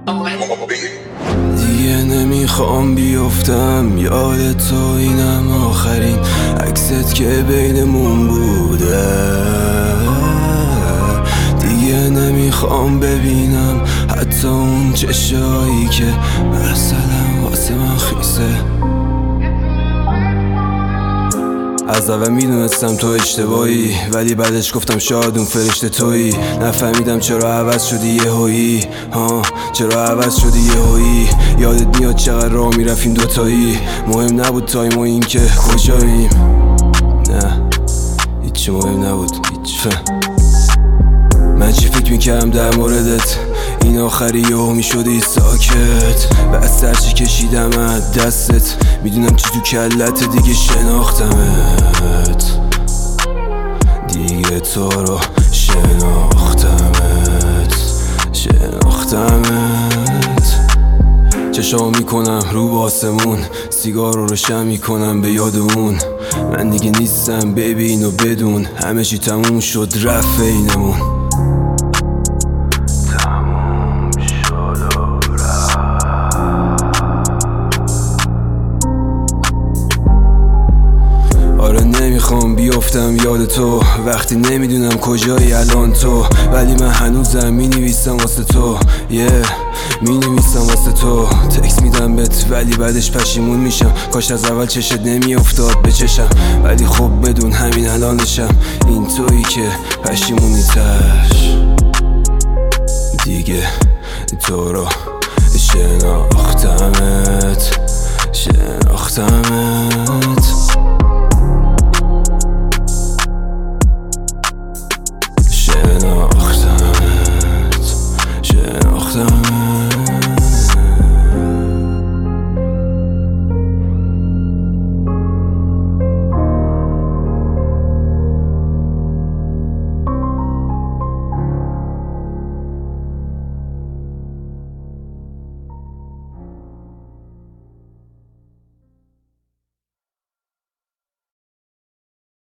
دیگه نمیخوام بیفتم یاد تو، اینم آخرین عکست که بینمون بوده. دیگه نمیخوام ببینم حتی اون چشایی که مثلا واسه من خیسه. از اول میدونستم تو اشتباهی، ولی بعدش گفتم شاید اون فرشته تویی. نفهمیدم چرا عوض شدی یهویی، چرا عوض شدی یهویی. یادت میاد چقدر راه میرفتیم دوتایی، مهم نبود تایم و این که کجاییم. نه هیچی مهم نبود، هیچ. من چی فکر میکردم در موردت، این آخری یهو میشدی ساکت. بعد سرچی کشیدم از دستت، میدونم چی تو کلت، دیگه شناختمت. دیگه تو رو شناختمت. چشام میکنم رو باسمون، سیگار رو روشن میکنم به یاد اون. من دیگه نیستم ببین و بدون، همه چی تموم شد رفت اینمون. آره نمیخوام بیفتم یاد تو، وقتی نمیدونم کجایی الان تو. ولی من هنوزم مینویسم واسه تو، مینویسم واسه تو. تکس میدم بهت ولی بعدش پشیمون میشم، کاش از اول چشت نمیافتاد به چشم. ولی خب بدون همین الانشم، این تویی که پشیمونی تش. دیگه تو رو